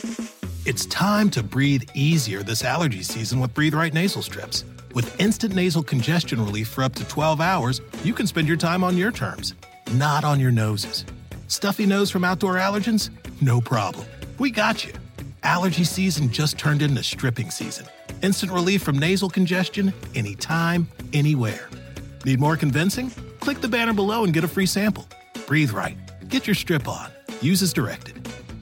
It's time to breathe easier this allergy season with Breathe Right nasal strips. With instant nasal congestion relief for up to 12 hours, you can spend your time on your terms, not on your noses. Stuffy nose from outdoor allergens? No problem. We got you. Allergy season just turned into stripping season. Instant relief from nasal congestion anytime, anywhere. Need more convincing? Click the banner below and get a free sample. Breathe Right. Get your strip on. Use as directed.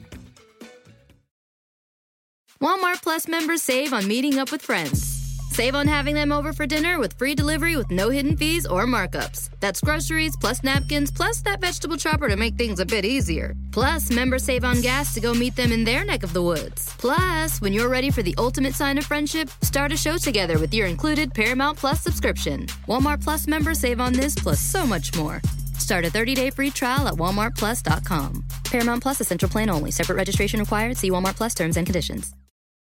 Walmart Plus members save on meeting up with friends. Save on having them over for dinner with free delivery with no hidden fees or markups. That's groceries, plus napkins, plus that vegetable chopper to make things a bit easier. Plus, members save on gas to go meet them in their neck of the woods. Plus, when you're ready for the ultimate sign of friendship, start a show together with your included Paramount Plus subscription. Walmart Plus members save on this plus so much more. Start a 30-day free trial at walmartplus.com. Paramount Plus Essential Plan only. Separate registration required. See Walmart Plus terms and conditions.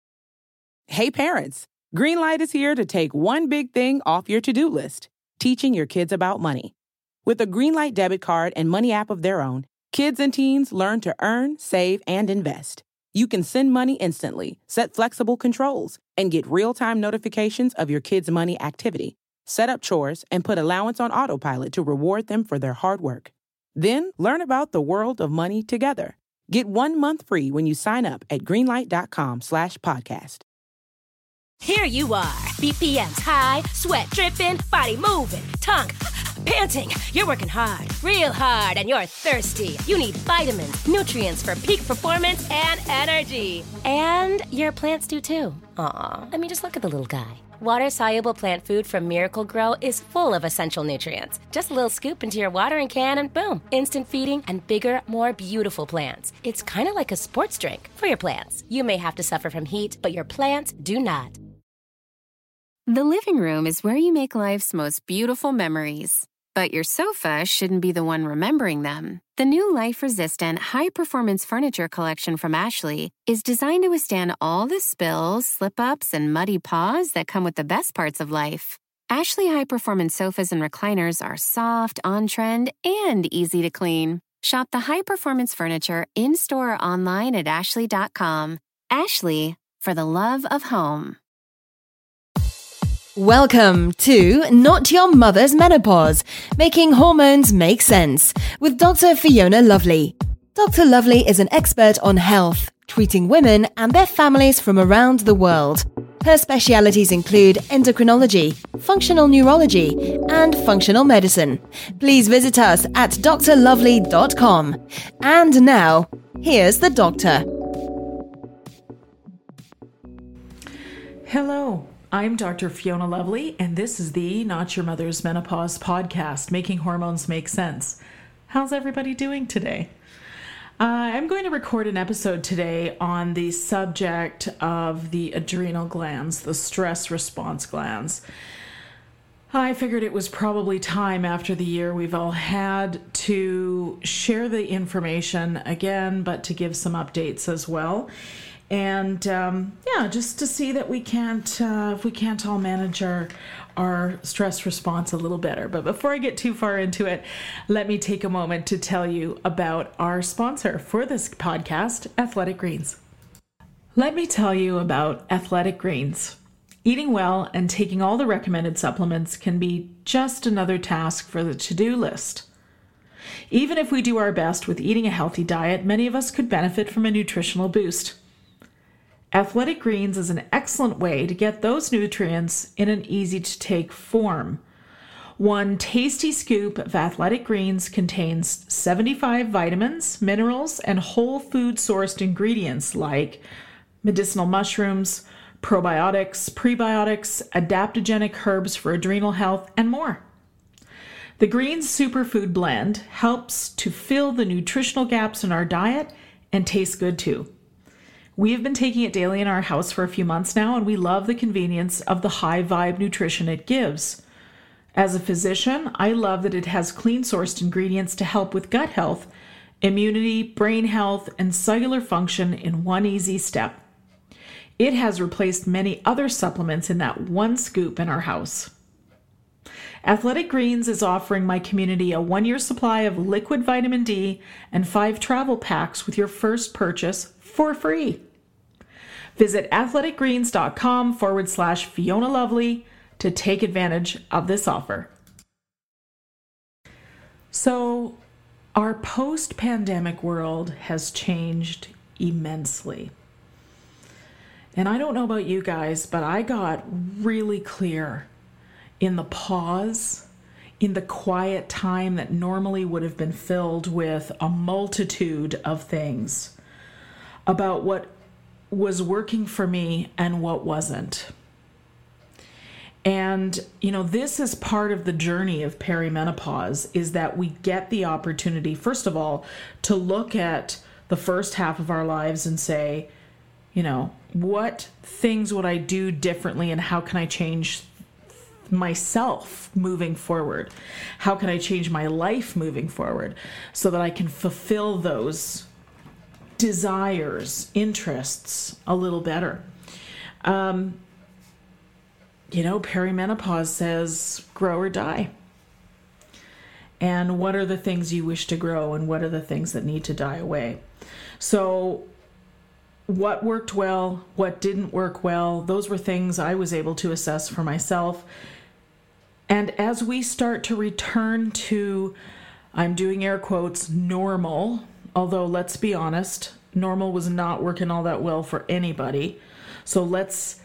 Hey parents, Greenlight is here to take one big thing off your to-do list, teaching your kids about money. With a Greenlight debit card and money app of their own, kids and teens learn to earn, save, and invest. You can send money instantly, set flexible controls, and get real-time notifications of your kids' money activity. Set up chores and put allowance on autopilot to reward them for their hard work. Then learn about the world of money together. Get 1 month free when you sign up at greenlight.com/podcast. Here you are, BPMs high, sweat dripping, body moving, tongue panting. You're working hard, real hard, and you're thirsty. You need vitamins, nutrients for peak performance and energy. And your plants do too. Aw, I mean, just look at the little guy. Water-soluble plant food from Miracle Grow is full of essential nutrients. Just a little scoop into your watering can and boom, instant feeding and bigger, more beautiful plants. It's kind of like a sports drink for your plants. You may have to suffer from heat, but your plants do not. The living room is where you make life's most beautiful memories. But your sofa shouldn't be the one remembering them. The new life-resistant, high-performance furniture collection from Ashley is designed to withstand all the spills, slip-ups, and muddy paws that come with the best parts of life. Ashley high-performance sofas and recliners are soft, on-trend, and easy to clean. Shop the high-performance furniture in-store or online at ashley.com. Ashley, for the love of home. Welcome to Not Your Mother's Menopause, Making Hormones Make Sense, with Dr. Fiona Lovely. Dr. Lovely is an expert on health, treating women and their families from around the world. Her specialities include endocrinology, functional neurology, and functional medicine. Please visit us at drlovely.com. And now, here's the doctor. Hello. I'm Dr. Fiona Lovely, and this is the Not Your Mother's Menopause podcast, Making Hormones Make Sense. How's everybody doing today? I'm going to record an episode today on the subject of the adrenal glands, the stress response glands. I figured it was probably time after the year we've all had to share the information again, but to give some updates as well. And just to see that we can't, if we can't all manage our stress response a little better. But before I get too far into it, let me take a moment to tell you about our sponsor for this podcast, Athletic Greens. Let me tell you about Athletic Greens. Eating well and taking all the recommended supplements can be just another task for the to-do list. Even if we do our best with eating a healthy diet, many of us could benefit from a nutritional boost. Athletic Greens is an excellent way to get those nutrients in an easy-to-take form. One tasty scoop of Athletic Greens contains 75 vitamins, minerals, and whole food-sourced ingredients like medicinal mushrooms, probiotics, prebiotics, adaptogenic herbs for adrenal health, and more. The Greens Superfood Blend helps to fill the nutritional gaps in our diet and tastes good too. We have been taking it daily in our house for a few months now, and we love the convenience of the high vibe nutrition it gives. As a physician, I love that it has clean sourced ingredients to help with gut health, immunity, brain health, and cellular function in one easy step. It has replaced many other supplements in that one scoop in our house. Athletic Greens is offering my community a 1-year supply of liquid vitamin D and 5 travel packs with your first purchase for free. Visit athleticgreens.com/Fiona Lovely to take advantage of this offer. So, our post-pandemic world has changed immensely. And I don't know about you guys, but I got really clear in the pause, in the quiet time that normally would have been filled with a multitude of things, about what was working for me and what wasn't. And, this is part of the journey of perimenopause, is that we get the opportunity, first of all, to look at the first half of our lives and say, what things would I do differently and how can I change myself moving forward? How can I change my life moving forward so that I can fulfill those desires, interests a little better? Perimenopause says grow or die. And what are the things you wish to grow and what are the things that need to die away? So what worked well, what didn't work well, those were things I was able to assess for myself. And as we start to return to, I'm doing air quotes, normal, although let's be honest, normal was not working all that well for anybody. So let's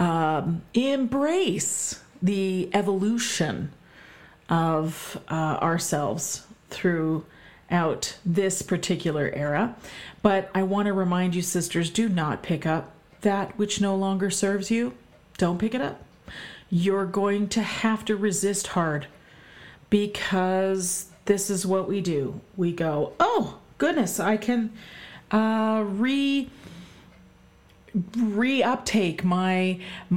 embrace the evolution of ourselves throughout this particular era. But I want to remind you, sisters, do not pick up that which no longer serves you. Don't pick it up. You're going to have to resist hard, because this is what we do. We go, oh, goodness, I can re-uptake my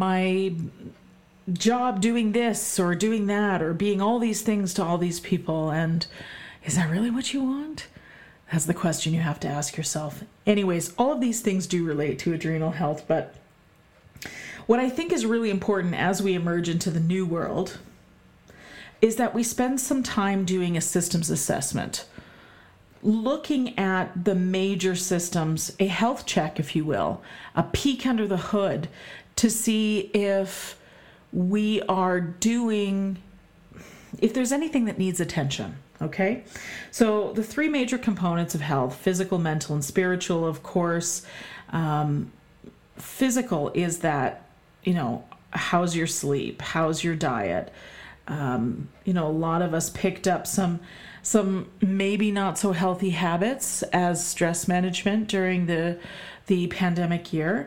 job doing this or doing that or being all these things to all these people. And is that really what you want? That's the question you have to ask yourself. Anyways, all of these things do relate to adrenal health, but what I think is really important as we emerge into the new world is that we spend some time doing a systems assessment, looking at the major systems, a health check, if you will, a peek under the hood to see if we are doing, if there's anything that needs attention. Okay, so the three major components of health: physical, mental, and spiritual. Of course, physical is that, how's your sleep? How's your diet? A lot of us picked up some maybe not so healthy habits as stress management during the pandemic year,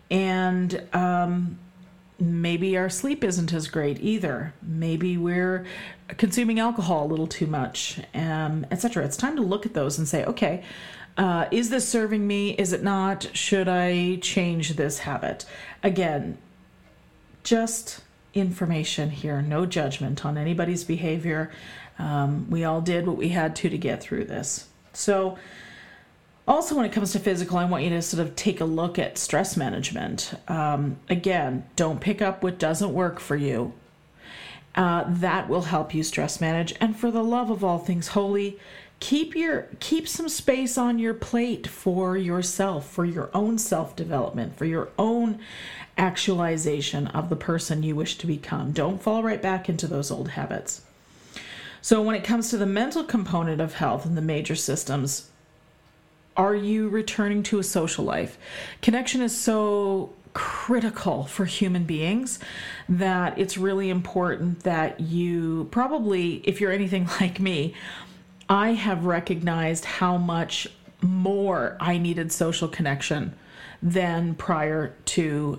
and maybe our sleep isn't as great either. Maybe we're consuming alcohol a little too much, etc. It's time to look at those and say, okay, is this serving me? Is it not? Should I change this habit? Again, just information here, no judgment on anybody's behavior. We all did what we had to get through this. So also, when it comes to physical, I want you to sort of take a look at stress management. Again, don't pick up what doesn't work for you. That will help you stress manage. And for the love of all things holy, keep some space on your plate for yourself, for your own self-development, for your own actualization of the person you wish to become. Don't fall right back into those old habits. So when it comes to the mental component of health and the major systems, are you returning to a social life? Connection is so critical for human beings that it's really important that you probably, if you're anything like me, I have recognized how much more I needed social connection than prior to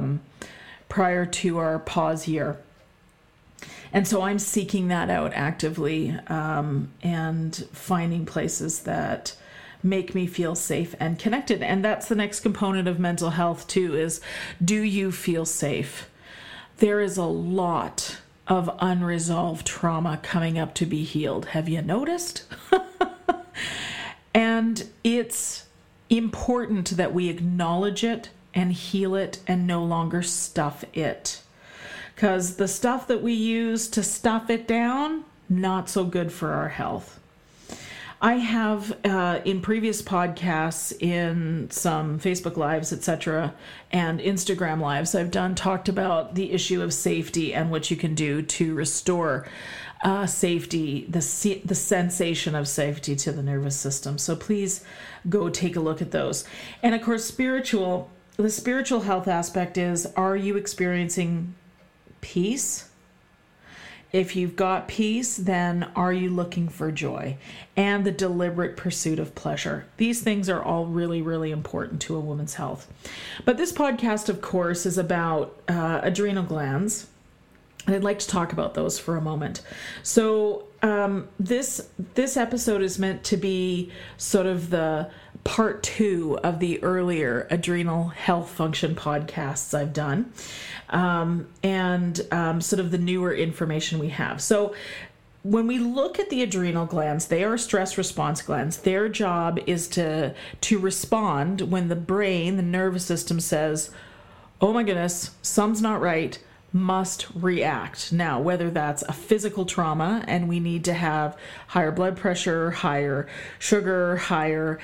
our pause year. And so I'm seeking that out actively, and finding places that make me feel safe and connected. And that's the next component of mental health too, is, do you feel safe? There is a lot of unresolved trauma coming up to be healed. Have you noticed? And it's important that we acknowledge it and heal it and no longer stuff it. Because the stuff that we use to stuff it down, not so good for our health. I have, in previous podcasts, in some Facebook Lives, etc., and Instagram Lives I've done, talked about the issue of safety and what you can do to restore safety, the sensation of safety to the nervous system. So please go take a look at those. And of course, the spiritual health aspect is, are you experiencing peace? If you've got peace, then are you looking for joy and the deliberate pursuit of pleasure? These things are all really, really important to a woman's health. But this podcast, of course, is about adrenal glands. And I'd like to talk about those for a moment. So this episode is meant to be sort of the part 2 of the earlier adrenal health function podcasts I've done, and sort of the newer information we have. So when we look at the adrenal glands, they are stress response glands. Their job is to respond when the brain, the nervous system says, oh my goodness, something's not right, must react. Now, whether that's a physical trauma and we need to have higher blood pressure, higher sugar, higher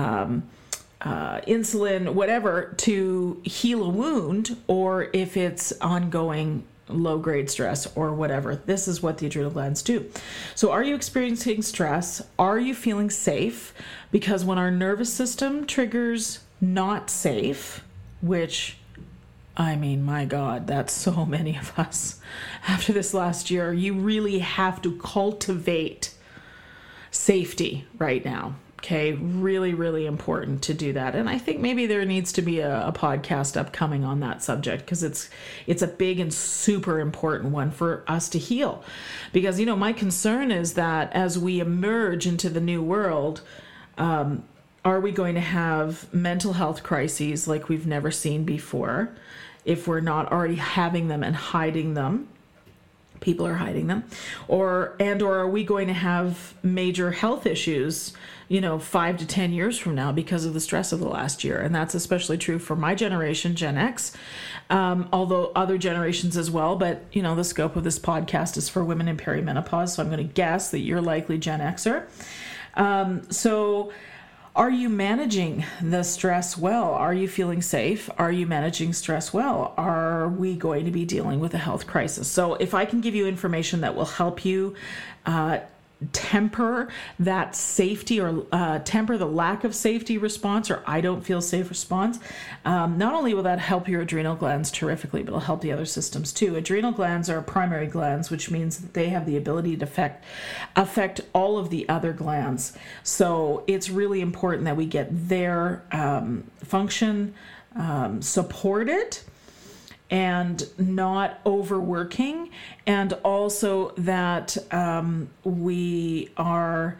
insulin, whatever, to heal a wound, or if it's ongoing low-grade stress or whatever. This is what the adrenal glands do. So are you experiencing stress? Are you feeling safe? Because when our nervous system triggers not safe, which, I mean, my God, that's so many of us after this last year, you really have to cultivate safety right now. Okay, really, really important to do that. And I think maybe there needs to be a podcast upcoming on that subject, because it's a big and super important one for us to heal. Because, my concern is that as we emerge into the new world, are we going to have mental health crises like we've never seen before? If we're not already having them and hiding them, people are hiding them, or are we going to have major health issues, 5 to 10 years from now because of the stress of the last year? And that's especially true for my generation, Gen X, although other generations as well. But, the scope of this podcast is for women in perimenopause, so I'm going to guess that you're likely Gen Xer. So are you managing the stress well? Are you feeling safe? Are you managing stress well? Are we going to be dealing with a health crisis? So if I can give you information that will help you temper that safety, or temper the lack of safety response, or I don't feel safe response, not only will that help your adrenal glands terrifically, but it'll help the other systems too. Adrenal glands are primary glands, which means that they have the ability to affect all of the other glands. So it's really important that we get their function supported and not overworking, and also that we are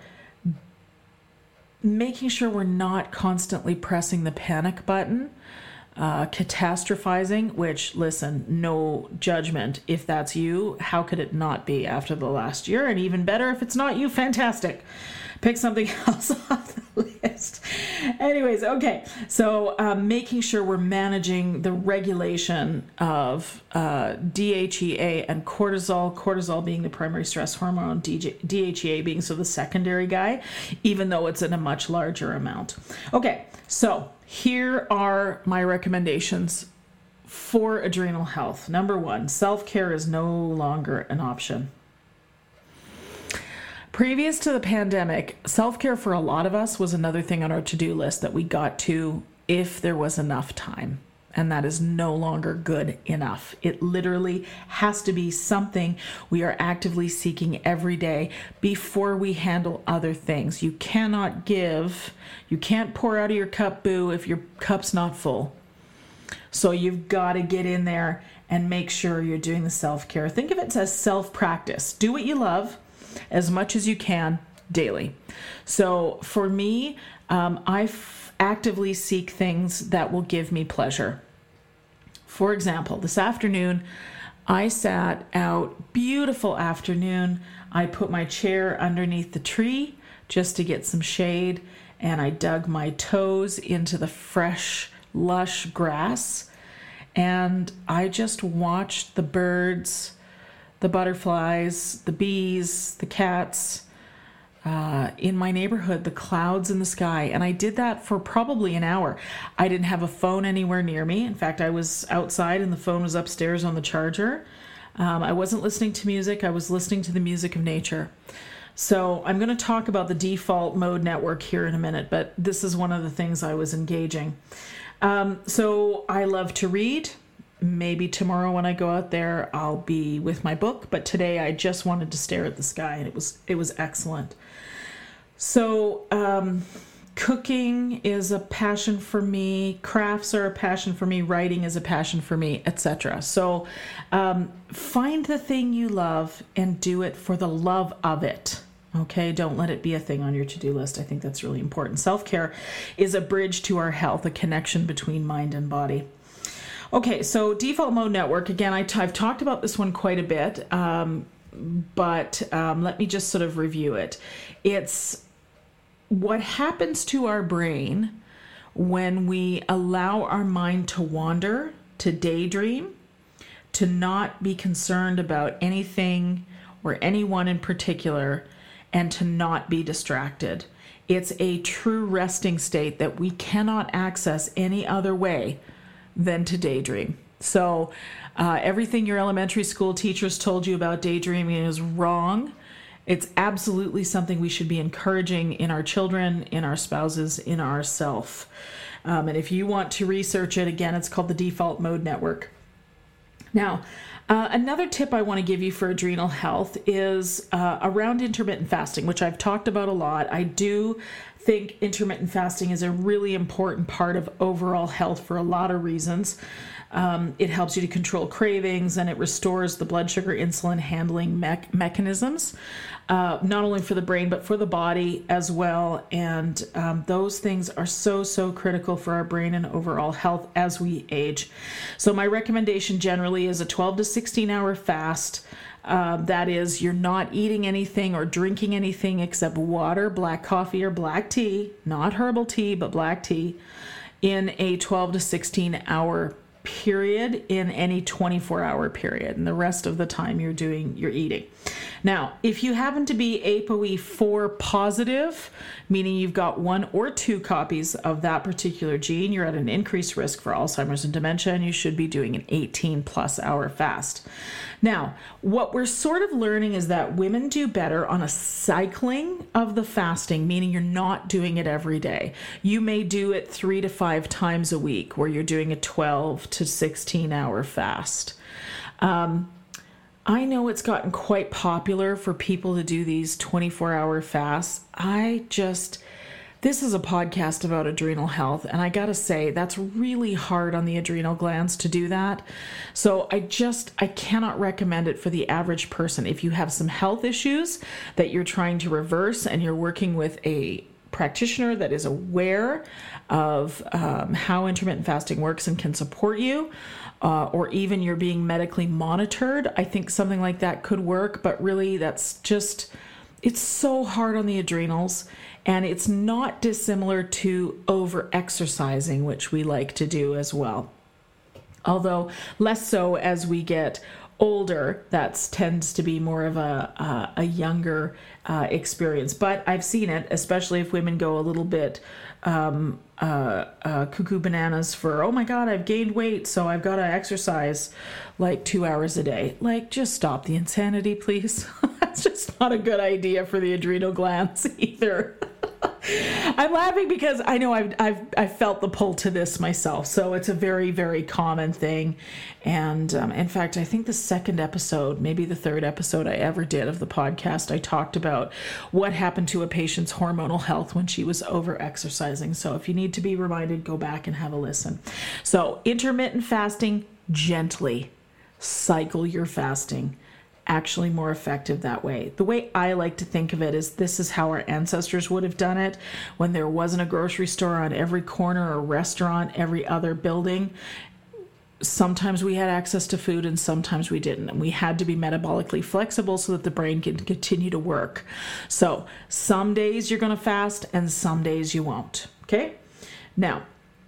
making sure we're not constantly pressing the panic button, catastrophizing, which, listen, no judgment. If that's you, how could it not be after the last year? And even better, if it's not you, fantastic. Pick something else off the list. Anyways, okay. So making sure we're managing the regulation of DHEA and cortisol being the primary stress hormone, DHEA being the secondary guy, even though it's in a much larger amount. Okay, so here are my recommendations for adrenal health. Number 1, self-care is no longer an option. Previous to the pandemic, self-care for a lot of us was another thing on our to-do list that we got to if there was enough time. And that is no longer good enough. It literally has to be something we are actively seeking every day before we handle other things. You can't pour out of your cup, boo, if your cup's not full. So you've got to get in there and make sure you're doing the self-care. Think of it as self-practice. Do what you love as much as you can daily. So for me, I actively seek things that will give me pleasure. For example, this afternoon, I sat out, beautiful afternoon. I put my chair underneath the tree just to get some shade, and I dug my toes into the fresh, lush grass, and I just watched the birds, the butterflies, the bees, the cats, in my neighborhood, the clouds in the sky. And I did that for probably an hour. I didn't have a phone anywhere near me. In fact, I was outside and the phone was upstairs on the charger. I wasn't listening to music. I was listening to the music of nature. So I'm going to talk about the default mode network here in a minute, but this is one of the things I was engaging. So I love to read. Maybe tomorrow when I go out there, I'll be with my book, but today I just wanted to stare at the sky, and it was excellent. So cooking is a passion for me, crafts are a passion for me, writing is a passion for me, etc. So find the thing you love and do it for the love of it. Okay, don't let it be a thing on your to-do list. I think that's really important. Self-care is a bridge to our health, a connection between mind and body. Okay, so default mode network, again, I've talked about this one quite a bit, but let me just sort of review it. It's what happens to our brain when we allow our mind to wander, to daydream, to not be concerned about anything or anyone in particular, and to not be distracted. It's a true resting state that we cannot access any other way than to daydream. So everything your elementary school teachers told you about daydreaming is wrong. It's absolutely something we should be encouraging in our children, in our spouses, in ourself. And if you want to research it, again, it's called the default mode network. Now, another tip I want to give you for adrenal health is around intermittent fasting, which I've talked about a lot. I do think intermittent fasting is a really important part of overall health for a lot of reasons. It helps you to control cravings, and it restores the blood sugar insulin handling mechanisms, not only for the brain, but for the body as well. And those things are so critical for our brain and overall health as we age. So my recommendation generally is a 12 to 16 hour fast. That is, you're not eating anything or drinking anything except water, black coffee, or black tea, not herbal tea, but black tea, in a 12 to 16 hour period in any 24-hour period, and the rest of the time you're eating. Now, if you happen to be ApoE4 positive, meaning you've got 1 or 2 copies of that particular gene, you're at an increased risk for Alzheimer's and dementia, and you should be doing an 18+ hour fast. Now, what we're sort of learning is that women do better on a cycling of the fasting, meaning you're not doing it every day. You may do it 3 to 5 times a week, where you're doing a 12 to 16 hour fast. I know it's gotten quite popular for people to do these 24-hour fasts. This is a podcast about adrenal health, and I gotta say, that's really hard on the adrenal glands to do that. So I cannot recommend it for the average person. If you have some health issues that you're trying to reverse and you're working with a practitioner that is aware of how intermittent fasting works and can support you, or even you're being medically monitored, I think something like that could work. But really, it's so hard on the adrenals, and it's not dissimilar to over-exercising, which we like to do as well. Although less so as we get older, that tends to be more of a younger experience. But I've seen it, especially if women go a little bit cuckoo bananas for, oh my God, I've gained weight, so I've got to exercise like 2 hours a day. Like, just stop the insanity, please. That's just not a good idea for the adrenal glands either. I'm laughing because I know I've felt the pull to this myself. So it's a very, very common thing. And in fact, I think the second episode, maybe the third episode I ever did of the podcast, I talked about what happened to a patient's hormonal health when she was over-exercising. So if you need to be reminded, go back and have a listen. So intermittent fasting, gently cycle your fasting. Actually more effective that way. The way I like to think of it is this is how our ancestors would have done it when there wasn't a grocery store on every corner or restaurant, every other building. Sometimes we had access to food and sometimes we didn't. And we had to be metabolically flexible so that the brain can continue to work. So some days you're going to fast and some days you won't. Okay? Now,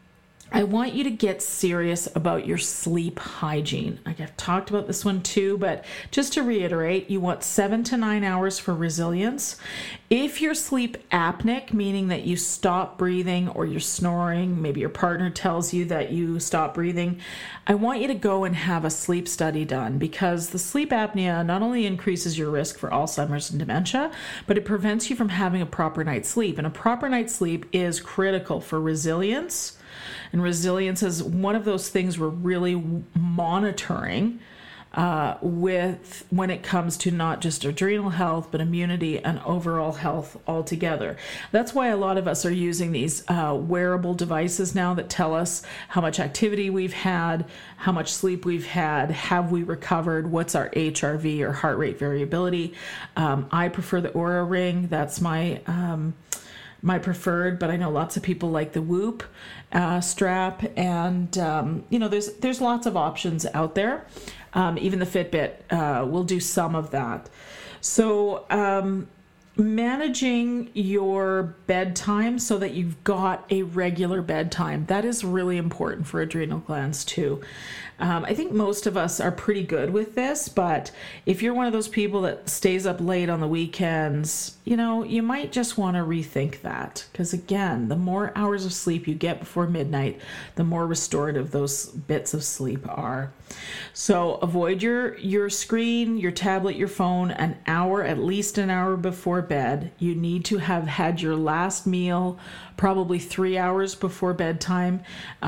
I want you to get serious about your sleep hygiene. I've talked about this one too, but just to reiterate, you want 7 to 9 hours for resilience. If you're sleep apneic, meaning that you stop breathing or you're snoring, maybe your partner tells you that you stop breathing, I want you to go and have a sleep study done, because the sleep apnea not only increases your risk for Alzheimer's and dementia, but it prevents you from having a proper night's sleep. And a proper night's sleep is critical for resilience. And resilience is one of those things we're really monitoring with when it comes to not just adrenal health, but immunity and overall health altogether. That's why a lot of us are using these wearable devices now that tell us how much activity we've had, how much sleep we've had, have we recovered, what's our HRV or heart rate variability. I prefer the Oura Ring. That's my preferred, but I know lots of people like the Whoop strap, and there's lots of options out there. Even the Fitbit will do some of that. So managing your bedtime so that you've got a regular bedtime, that is really important for adrenal glands too. I think most of us are pretty good with this, but if you're one of those people that stays up late on the weekends, you might just want to rethink that. Because again, the more hours of sleep you get before midnight, the more restorative those bits of sleep are. So avoid your screen, your tablet, your phone at least an hour before bed. You need to have had your last meal probably 3 hours before bedtime.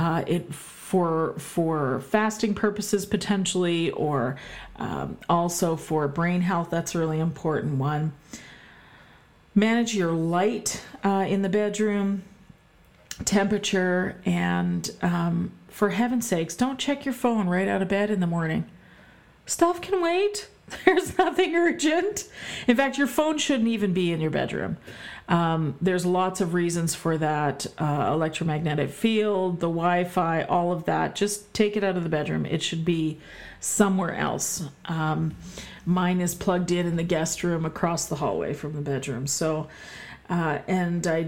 For fasting purposes potentially, or also for brain health. That's a really important one. Manage your light in the bedroom, temperature, and for heaven's sakes, don't check your phone right out of bed in the morning. Stuff can wait. There's nothing urgent. In fact, your phone shouldn't even be in your bedroom. There's lots of reasons for that. Electromagnetic field, the Wi-Fi, all of that. Just take it out of the bedroom. It should be somewhere else. Mine is plugged in the guest room across the hallway from the bedroom. So, and I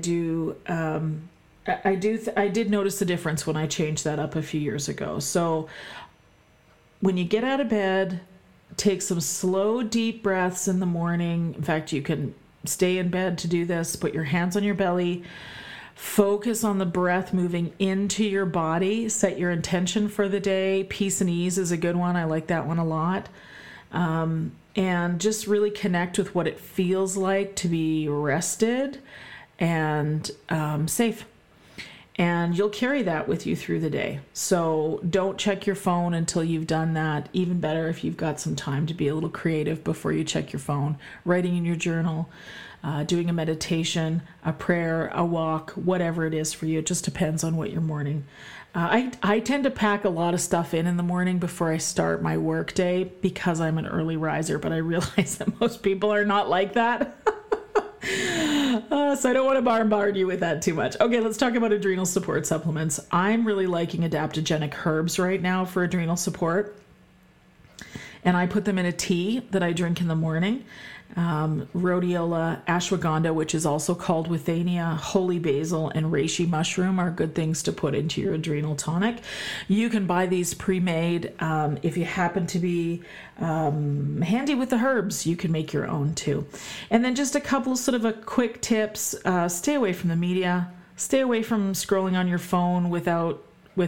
did notice the difference when I changed that up a few years ago. So when you get out of bed, take some slow, deep breaths in the morning. In fact, you can stay in bed to do this. Put your hands on your belly. Focus on the breath moving into your body. Set your intention for the day. Peace and ease is a good one. I like that one a lot. And just really connect with what it feels like to be rested and safe. And you'll carry that with you through the day. So don't check your phone until you've done that. Even better if you've got some time to be a little creative before you check your phone. Writing in your journal, doing a meditation, a prayer, a walk, whatever it is for you. It just depends on what your morning. I tend to pack a lot of stuff in the morning before I start my work day because I'm an early riser, but I realize that most people are not like that. So I don't want to bombard you with that too much. Okay, let's talk about adrenal support supplements. I'm really liking adaptogenic herbs right now for adrenal support. And I put them in a tea that I drink in the morning. Rhodiola, ashwagandha, which is also called withania, holy basil, and reishi mushroom are good things to put into your adrenal tonic. You can buy these pre-made. If you happen to be handy with the herbs, you can make your own too. And then just a couple sort of quick tips. Stay away from the media. Stay away from scrolling on your phone without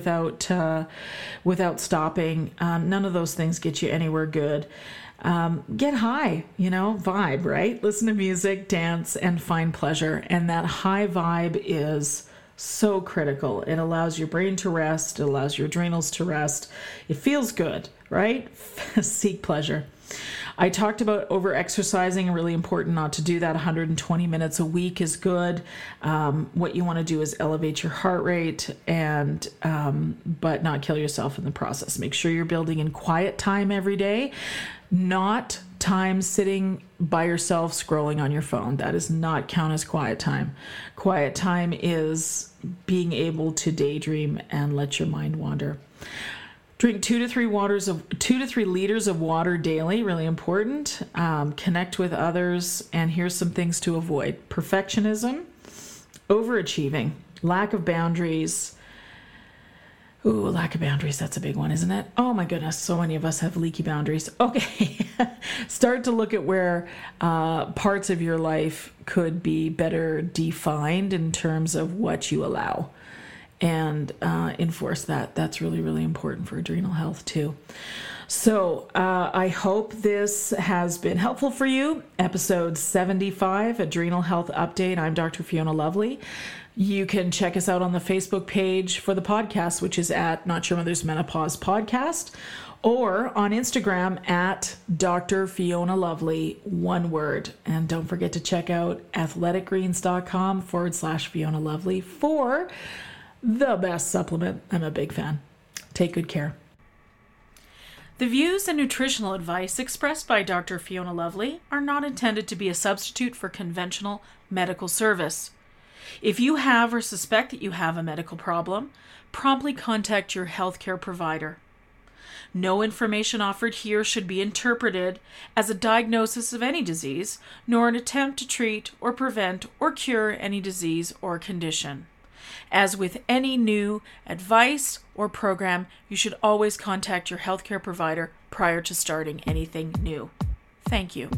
stopping. None of those things get you anywhere good. Get high, vibe, right? Listen to music, dance, and find pleasure. And that high vibe is so critical. It allows your brain to rest. It allows your adrenals to rest. It feels good, right? Seek pleasure. I talked about over-exercising, really important not to do that. 120 minutes a week is good. What you want to do is elevate your heart rate and but not kill yourself in the process. Make sure you're building in quiet time every day, not time sitting by yourself scrolling on your phone. That does not count as quiet time. Quiet time is being able to daydream and let your mind wander. Drink 2 to 3 liters of water daily, really important. Connect with others, and here's some things to avoid. Perfectionism, overachieving, lack of boundaries, Ooh, lack of boundaries. That's a big one, isn't it? Oh my goodness. So many of us have leaky boundaries. Okay. Start to look at where parts of your life could be better defined in terms of what you allow, and enforce that. That's really, really important for adrenal health too. So I hope this has been helpful for you. Episode 75, Adrenal Health Update. I'm Dr. Fiona Lovely. You can check us out on the Facebook page for the podcast, which is at Not Your Mother's Menopause Podcast, or on Instagram at Dr. Fiona Lovely, one word. And don't forget to check out athleticgreens.com/Fiona Lovely for the best supplement. I'm a big fan. Take good care. The views and nutritional advice expressed by Dr. Fiona Lovely are not intended to be a substitute for conventional medical service. If you have or suspect that you have a medical problem, promptly contact your healthcare provider. No information offered here should be interpreted as a diagnosis of any disease, nor an attempt to treat or prevent or cure any disease or condition. As with any new advice or program, you should always contact your healthcare provider prior to starting anything new. Thank you.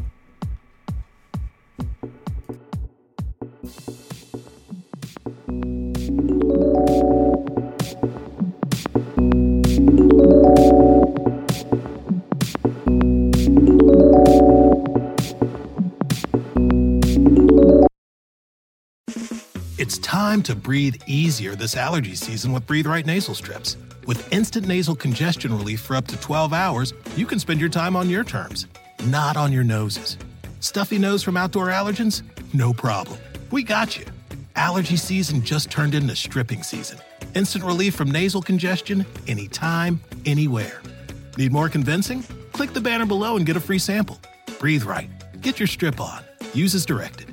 It's time to breathe easier this allergy season with Breathe Right nasal strips. With instant nasal congestion relief for up to 12 hours, you can spend your time on your terms, not on your noses. Stuffy nose from outdoor allergens? No problem. We got you. Allergy season just turned into stripping season. Instant relief from nasal congestion anytime, anywhere. Need more convincing? Click the banner below and get a free sample. Breathe Right. Get your strip on. Use as directed.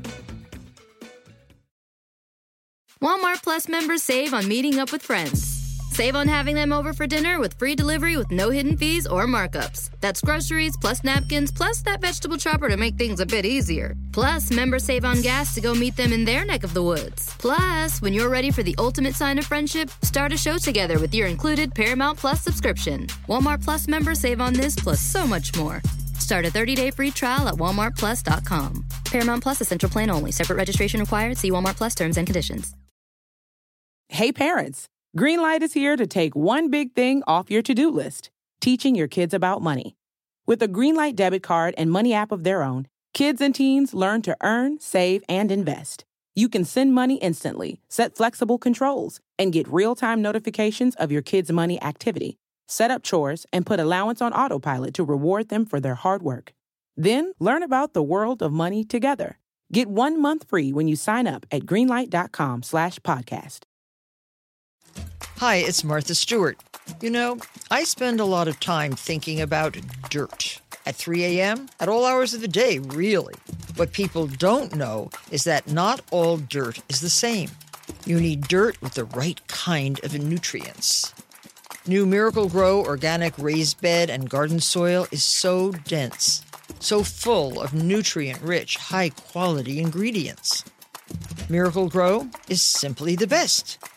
Walmart Plus members save on meeting up with friends. Save on having them over for dinner with free delivery with no hidden fees or markups. That's groceries plus napkins plus that vegetable chopper to make things a bit easier. Plus, members save on gas to go meet them in their neck of the woods. Plus, when you're ready for the ultimate sign of friendship, start a show together with your included Paramount Plus subscription. Walmart Plus members save on this plus so much more. Start a 30-day free trial at walmartplus.com. Paramount Plus Essential Plan only. Separate registration required. See Walmart Plus terms and conditions. Hey parents, Greenlight is here to take one big thing off your to-do list, teaching your kids about money. With a Greenlight debit card and money app of their own, kids and teens learn to earn, save, and invest. You can send money instantly, set flexible controls, and get real-time notifications of your kids' money activity. Set up chores and put allowance on autopilot to reward them for their hard work. Then learn about the world of money together. Get 1 month free when you sign up at greenlight.com/podcast. Hi, it's Martha Stewart. You know, I spend a lot of time thinking about dirt. At 3 a.m., at all hours of the day, really. What people don't know is that not all dirt is the same. You need dirt with the right kind of nutrients. New Miracle-Gro organic raised bed and garden soil is so dense, so full of nutrient-rich, high-quality ingredients. Miracle-Gro is simply the best.